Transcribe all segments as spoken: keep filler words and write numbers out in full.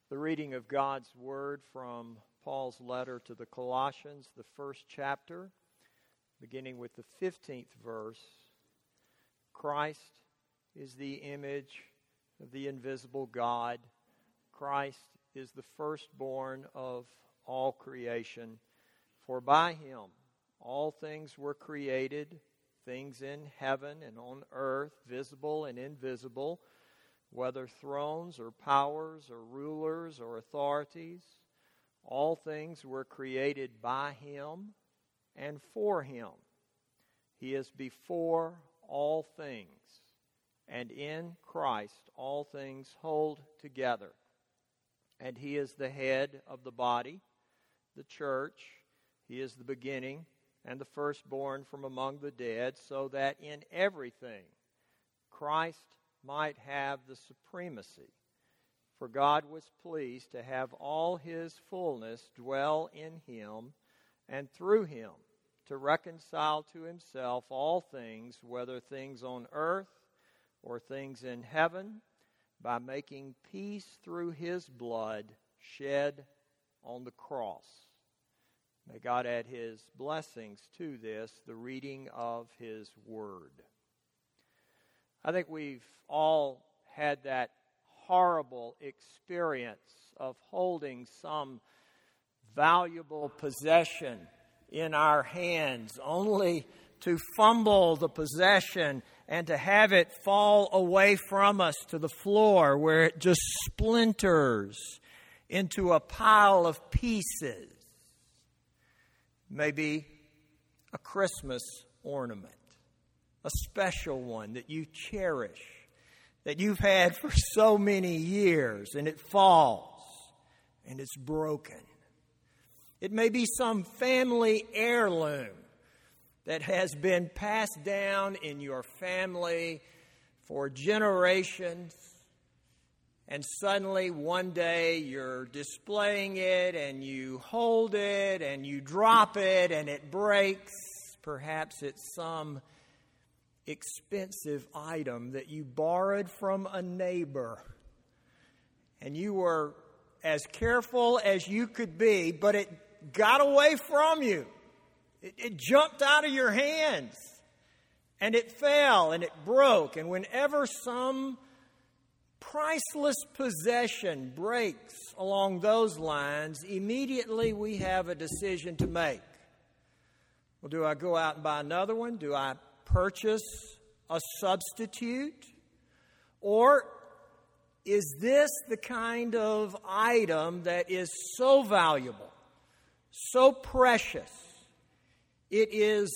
The reading of God's Word from Paul's letter to the Colossians, the first chapter, beginning with the fifteenth verse. Christ is the image of the invisible God. Christ is the firstborn of all creation. For by him all things were created, things in heaven and on earth, visible and invisible, whether thrones or powers or rulers or authorities. All things were created by him and for him. He is before all things, and in Christ all things hold together. And he is the head of the body, the church. He is the beginning and the firstborn from among the dead, so that in everything Christ might have the supremacy. For God was pleased to have all his fullness dwell in him, and through him to reconcile to himself all things, whether things on earth or things in heaven, by making peace through his blood shed on the cross. May God add his blessings to this, the reading of his word. I think we've all had that horrible experience of holding some valuable possession in our hands, only to fumble the possession and to have it fall away from us to the floor, where it just splinters into a pile of pieces. Maybe a Christmas ornament, a special one that you cherish, that you've had for so many years, and it falls and it's broken. It may be some family heirloom that has been passed down in your family for generations, and suddenly one day you're displaying it and you hold it and you drop it and it breaks. Perhaps it's some expensive item that you borrowed from a neighbor, and you were as careful as you could be, but it got away from you. It, it jumped out of your hands, and it fell and it broke. And whenever some priceless possession breaks along those lines, immediately we have a decision to make. Well, do I go out and buy another one? Do I purchase a substitute? Or is this the kind of item that is so valuable, so precious, it is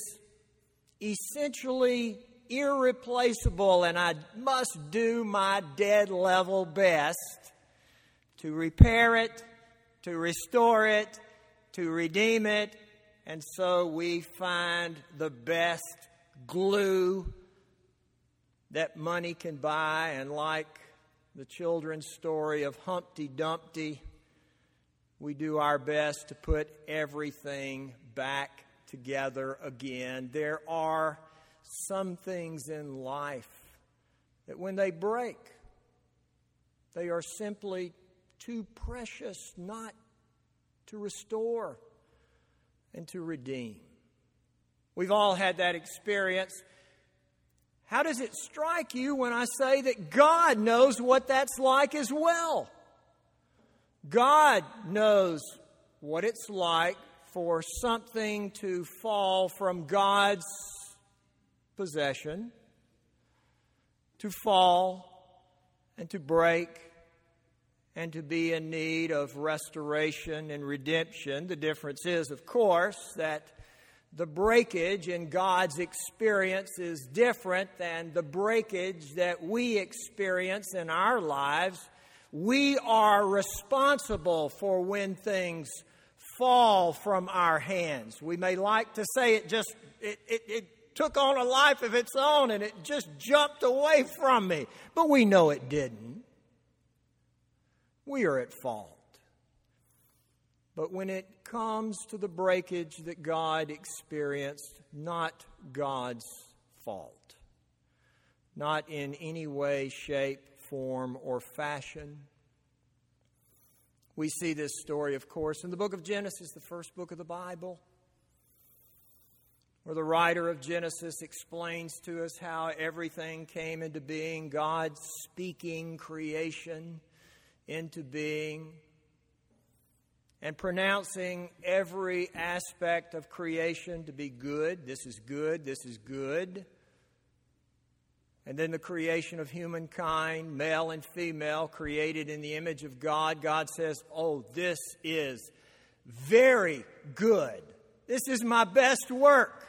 essentially irreplaceable, and I must do my dead level best to repair it, to restore it, to redeem it, and so we find the best glue that money can buy, and like the children's story of Humpty Dumpty, we do our best to put everything back together again. There are some things in life that when they break, they are simply too precious not to restore and to redeem. We've all had that experience. How does it strike you when I say that God knows what that's like as well? God knows what it's like for something to fall from God's possession, to fall and to break and to be in need of restoration and redemption. The difference is, of course, that the breakage in God's experience is different than the breakage that we experience in our lives. We are responsible for when things fall from our hands. We may like to say it just, it, it, it took on a life of its own and it just jumped away from me. But we know it didn't. We are at fault. But when it comes to the breakage that God experienced, not God's fault. Not in any way, shape, form, or fashion. We see this story, of course, in the book of Genesis, the first book of the Bible, where the writer of Genesis explains to us how everything came into being, God speaking creation into being and pronouncing every aspect of creation to be good. This is good, this is good. And then the creation of humankind, male and female, created in the image of God. God says, oh, this is very good. This is my best work.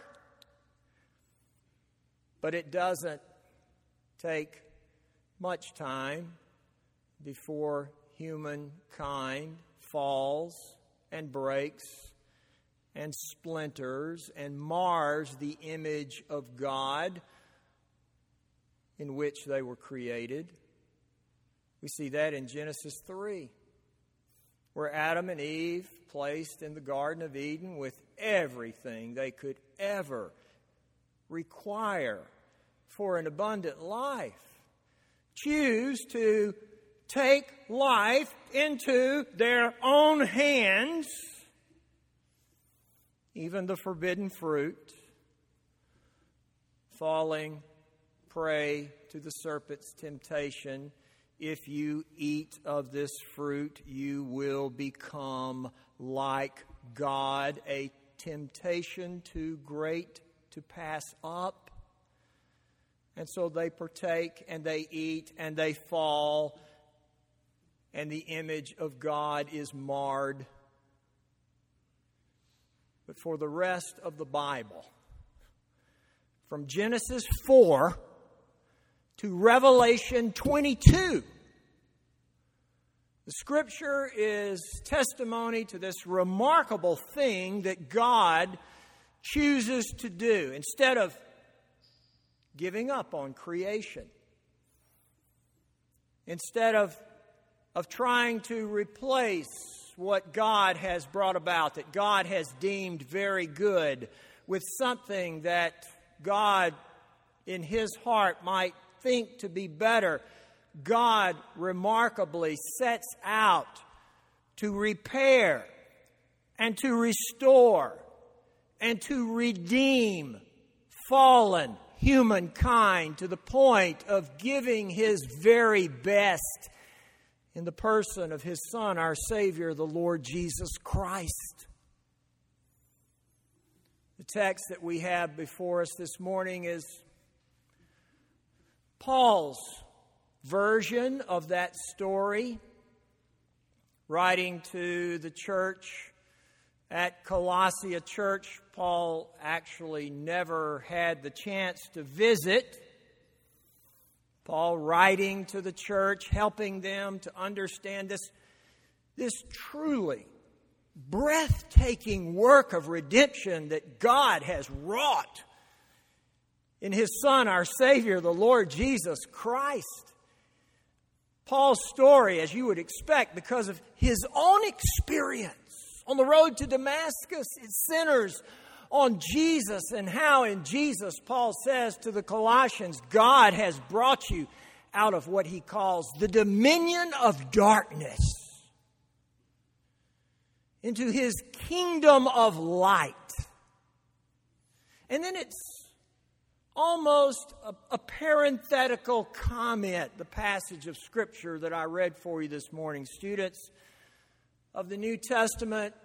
But it doesn't take much time before humankind falls and breaks and splinters and mars the image of God in which they were created. We see that in Genesis three, where Adam and Eve, placed in the Garden of Eden with everything they could ever require for an abundant life, choose to take life into their own hands, even the forbidden fruit, falling prey to the serpent's temptation. If you eat of this fruit, you will become like God, a temptation too great to pass up. And so they partake and they eat and they fall, and the image of God is marred. But for the rest of the Bible, from Genesis four to Revelation twenty-two, the Scripture is testimony to this remarkable thing that God chooses to do. Instead of giving up on creation, instead of, of trying to replace what God has brought about, that God has deemed very good, with something that God in His heart might think to be better, God remarkably sets out to repair and to restore and to redeem fallen humankind to the point of giving His very best in the person of His Son, our Savior, the Lord Jesus Christ. The text that we have before us this morning is Paul's version of that story, writing to the church at Colossae, a church Paul actually never had the chance to visit. Paul writing to the church, helping them to understand this, this truly breathtaking work of redemption that God has wrought in His Son, our Savior, the Lord Jesus Christ. Paul's story, as you would expect, because of his own experience on the road to Damascus, it centers on Jesus and how in Jesus, Paul says to the Colossians, God has brought you out of what he calls the dominion of darkness into His kingdom of light. And then it's almost a, a parenthetical comment, the passage of Scripture that I read for you this morning. Students of the New Testament,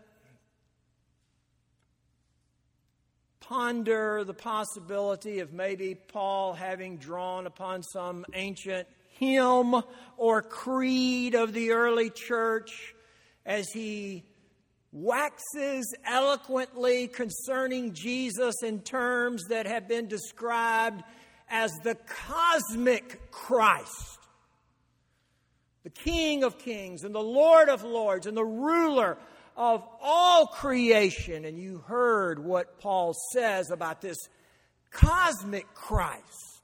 ponder the possibility of maybe Paul having drawn upon some ancient hymn or creed of the early church as he waxes eloquently concerning Jesus in terms that have been described as the cosmic Christ, the King of Kings and the Lord of Lords and the ruler of all creation. And you heard what Paul says about this cosmic Christ.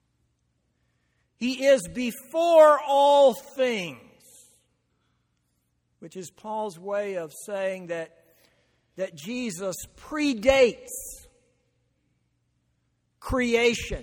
He is before all things, which is Paul's way of saying that, that Jesus predates creation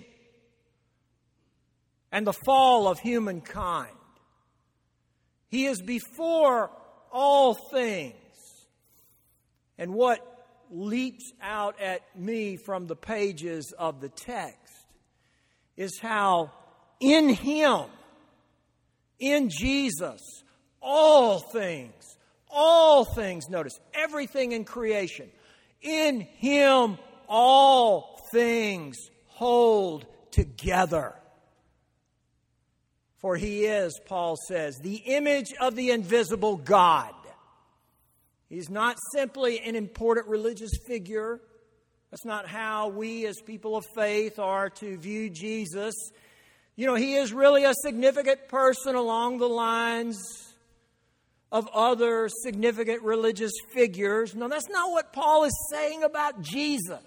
and the fall of humankind. He is before all things. And what leaps out at me from the pages of the text is how in Him, in Jesus, all things, all things, notice, everything in creation, in Him all things hold together. For He is, Paul says, the image of the invisible God. He's not simply an important religious figure. That's not how we as people of faith are to view Jesus. You know, He is really a significant person along the lines of other significant religious figures. No, that's not what Paul is saying about Jesus.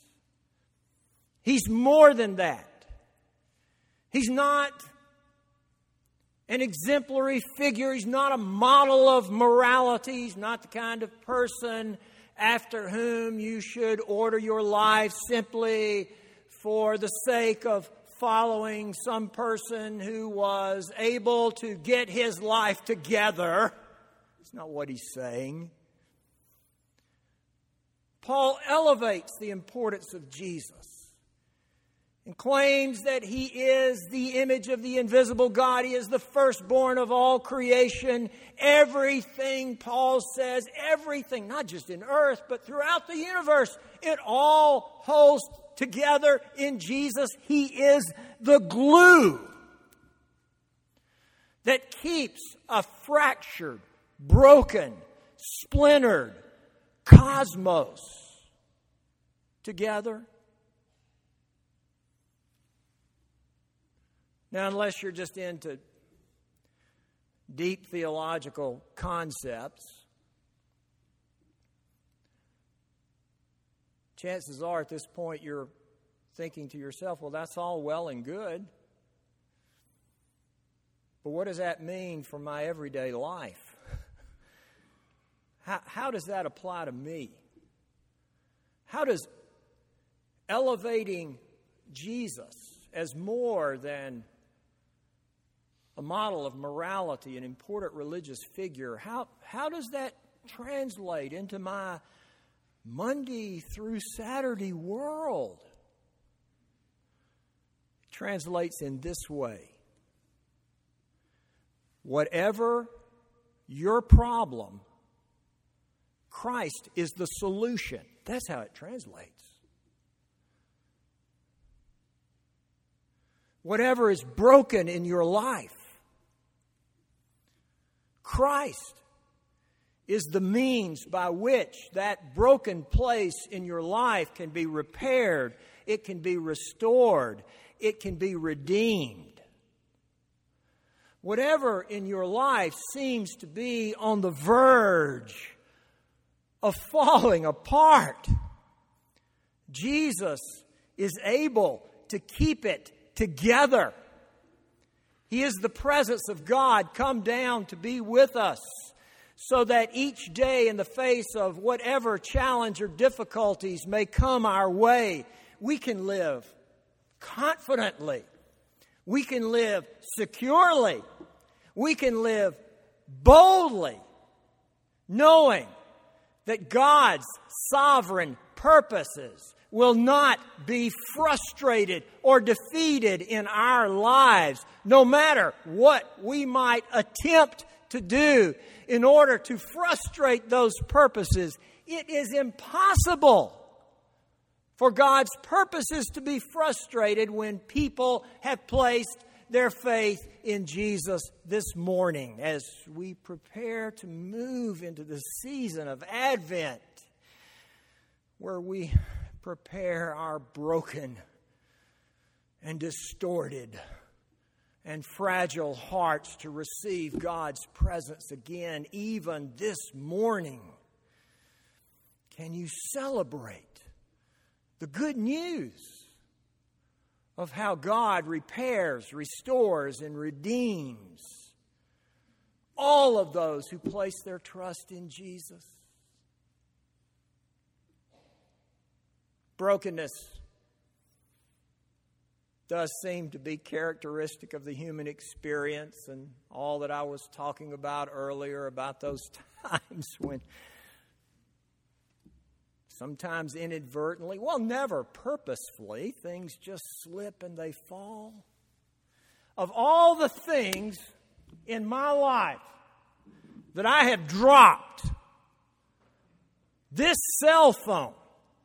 He's more than that. He's not an exemplary figure. He's not a model of morality. He's not the kind of person after whom you should order your life simply for the sake of following some person who was able to get his life together. That's not what he's saying. Paul elevates the importance of Jesus and claims that He is the image of the invisible God. He is the firstborn of all creation. Everything, Paul says, everything, not just in earth, but throughout the universe, it all holds together in Jesus. He is the glue that keeps a fractured, broken, splintered cosmos together. Now, unless you're just into deep theological concepts, chances are at this point you're thinking to yourself, well, that's all well and good, but what does that mean for my everyday life? how, how does that apply to me? How does elevating Jesus as more than a model of morality, an important religious figure, how, how does that translate into my Monday through Saturday world? It translates in this way. Whatever your problem, Christ is the solution. That's how it translates. Whatever is broken in your life, Christ is the means by which that broken place in your life can be repaired, it can be restored, it can be redeemed. Whatever in your life seems to be on the verge of falling apart, Jesus is able to keep it together. He is the presence of God come down to be with us so that each day in the face of whatever challenge or difficulties may come our way, we can live confidently. We can live securely. We can live boldly, knowing that God's sovereign purposes will not be frustrated or defeated in our lives, no matter what we might attempt to do in order to frustrate those purposes. It is impossible for God's purposes to be frustrated when people have placed their faith in Jesus this morning as we prepare to move into the season of Advent, where we prepare our broken and distorted and fragile hearts to receive God's presence again, even this morning. Can you celebrate the good news of how God repairs, restores, and redeems all of those who place their trust in Jesus? Brokenness does seem to be characteristic of the human experience, and all that I was talking about earlier about those times when sometimes inadvertently, well, never purposefully, things just slip and they fall. Of all the things in my life that I have dropped, this cell phone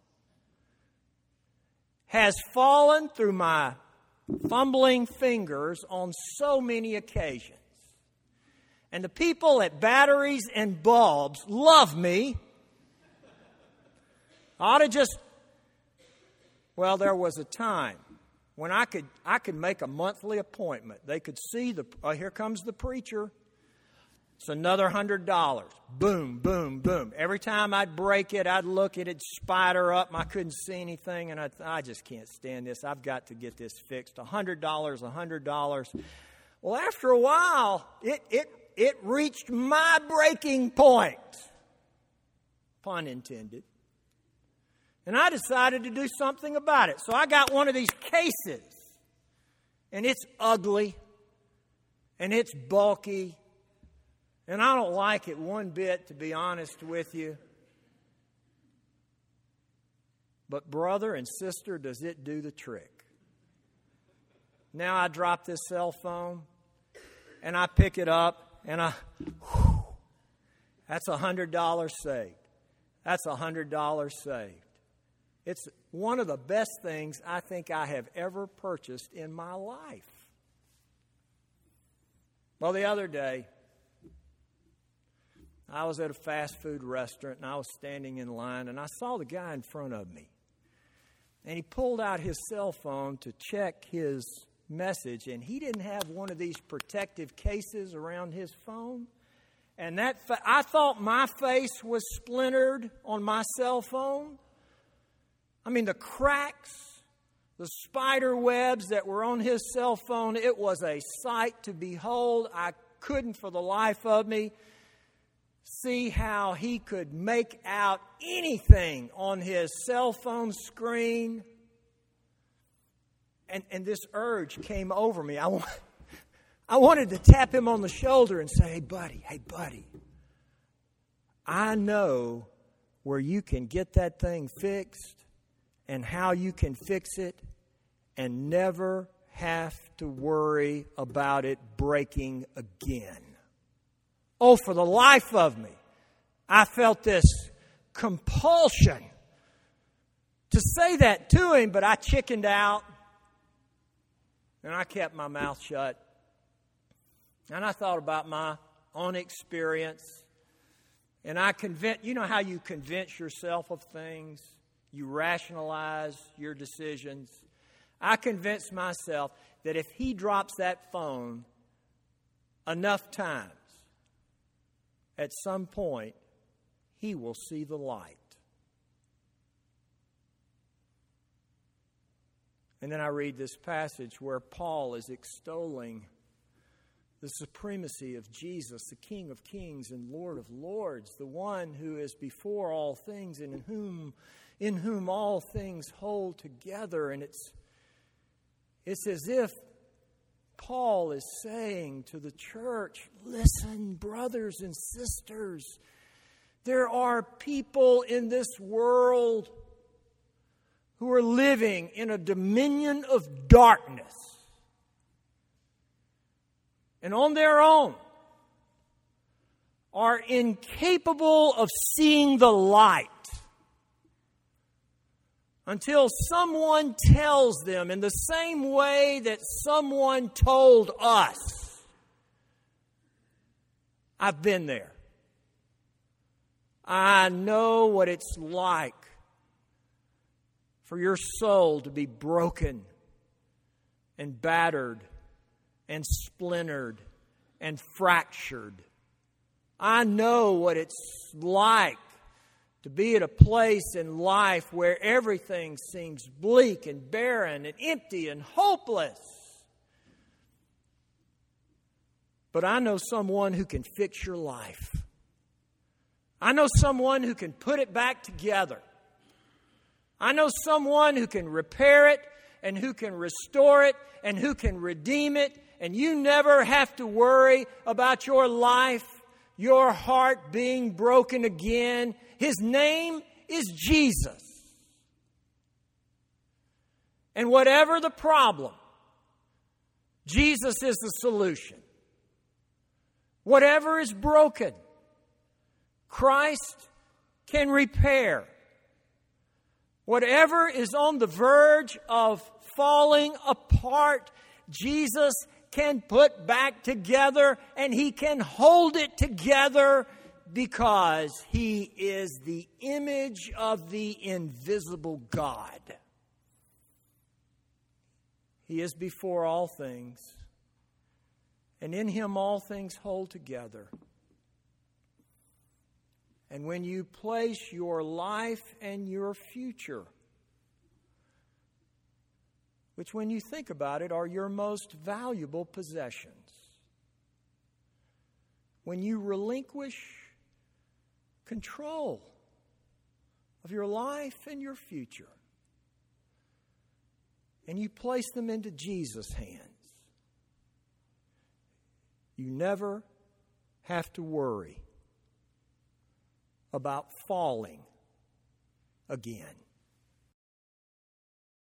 has fallen through my fumbling fingers on so many occasions. And the people at Batteries and Bulbs love me. I ought to just, well, there was a time when I could I could make a monthly appointment. They could see the, oh, here comes the preacher. It's another one hundred dollars. Boom, boom, boom. Every time I'd break it, I'd look at it, spider up. I couldn't see anything, and I, I just can't stand this. I've got to get this fixed. one hundred dollars, one hundred dollars. Well, after a while, it, it, it reached my breaking point. Pun intended. And I decided to do something about it. So I got one of these cases, and it's ugly, and it's bulky, and I don't like it one bit, to be honest with you. But brother and sister, does it do the trick? Now I drop this cell phone, and I pick it up, and I, whew, that's one hundred dollars saved. That's one hundred dollars saved. It's one of the best things I think I have ever purchased in my life. Well, the other day, I was at a fast food restaurant, and I was standing in line, and I saw the guy in front of me. And he pulled out his cell phone to check his message, and he didn't have one of these protective cases around his phone. And that fa- I thought my face was splintered on my cell phone. I mean, the cracks, the spider webs that were on his cell phone, it was a sight to behold. I couldn't for the life of me see how he could make out anything on his cell phone screen. And, and this urge came over me. I, want, I wanted to tap him on the shoulder and say, hey, buddy, hey, buddy, I know where you can get that thing fixed and how you can fix it and never have to worry about it breaking again. Oh, for the life of me, I felt this compulsion to say that to him, but I chickened out and I kept my mouth shut. And I thought about my own experience, and I convinced, you know how you convince yourself of things? You rationalize your decisions. I convinced myself that if he drops that phone enough times, at some point, he will see the light. And then I read this passage where Paul is extolling the supremacy of Jesus, the King of kings and Lord of lords, the one who is before all things and in whom in whom all things hold together. And it's, it's as if Paul is saying to the church, listen, brothers and sisters, there are people in this world who are living in a dominion of darkness. And on their own are incapable of seeing the light until someone tells them in the same way that someone told us. I've been there. I know what it's like for your soul to be broken and battered and splintered and fractured. I know what it's like to be at a place in life where everything seems bleak and barren and empty and hopeless. But I know someone who can fix your life. I know someone who can put it back together. I know someone who can repair it and who can restore it and who can redeem it. And you never have to worry about your life, your heart being broken again. His name is Jesus. And whatever the problem, Jesus is the solution. Whatever is broken, Christ can repair. Whatever is on the verge of falling apart, Jesus can put back together, and He can hold it together because He is the image of the invisible God. He is before all things, and in Him all things hold together. And when you place your life and your future, which when you think about it are your most valuable possessions, when you relinquish control of your life and your future, and you place them into Jesus' hands, you never have to worry about falling again.